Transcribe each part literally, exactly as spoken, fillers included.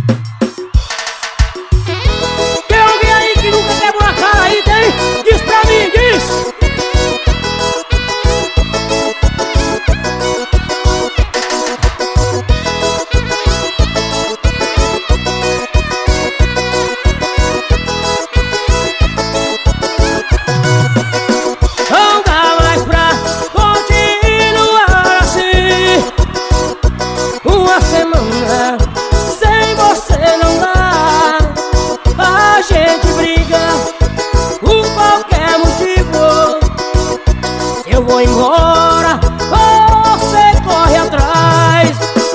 Tem alguém aí que nunca quebrou a cara aí, tem? Diz pra mim, diz! Não dá mais pra continuar assim. Uma semana sem você não dá. A gente briga por qualquer motivo. Se eu vou embora, você corre atrás.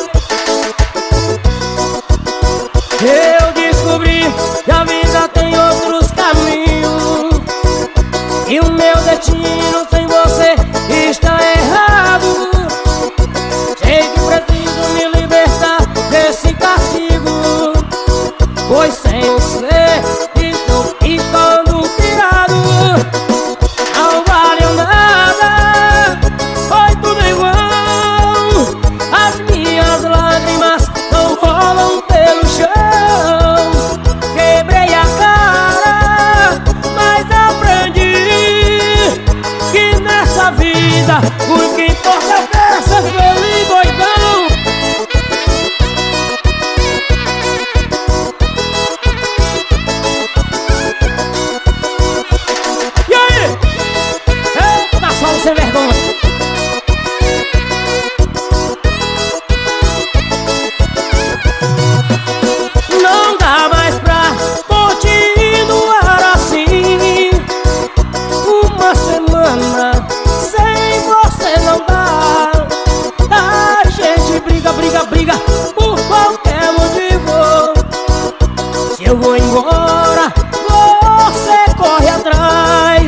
Eu descobri que a vida tem outros caminhos e o meu destino sem você está errado. Sei que preciso me libertar desse castigo, pois sem você estou ficando pirado. Não valeu nada, foi tudo em vão. As minhas lágrimas não rolam pelo chão. Quebrei a cara, mas aprendi que nessa vida o que importa é ser feliz, doidão. E aí? Eita, só sem vergonha. Não dá mais pra continuar assim. Uma semana sem você não dá. A gente briga, briga, briga por qualquer motivo. Se eu vou embora, você corre atrás.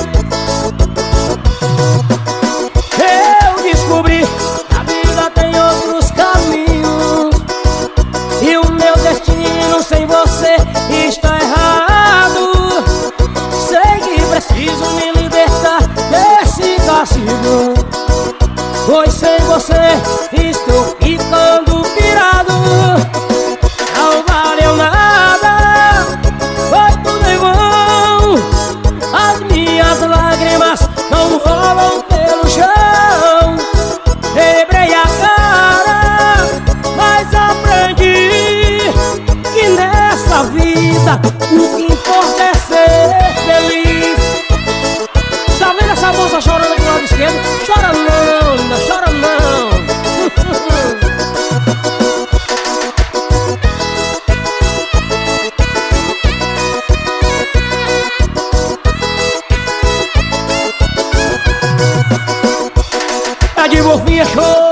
Eu descobri que a vida tem outros caminhos e o meu destino sem você está errado. Sei que preciso me libertar desse castigo, pois sem você estou ficando pirado. Não valeu nada, foi tudo em vão. As minhas lágrimas não rolam pelo chão. Quebrei a cara, mas aprendi que nessa vida o que importa é ser feliz. Tá vendo essa moça chorando aqui do lado esquerdo? Chora não, linda, chora não. Tá de morfinha, show.